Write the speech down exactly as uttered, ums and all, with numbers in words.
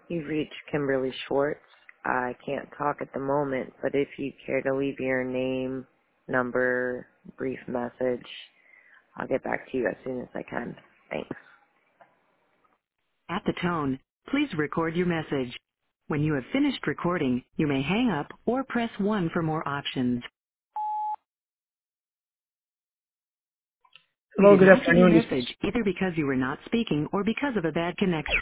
You've reached Kimberly Schwartz. I can't talk at the moment, but if you care to leave your name, number, brief message, I'll get back to you as soon as I can. Thanks. At the tone, please record your message. When you have finished recording, you may hang up or press one for more options. We Hello, did good not get your afternoon. This message either because you were not speaking or because of a bad connection.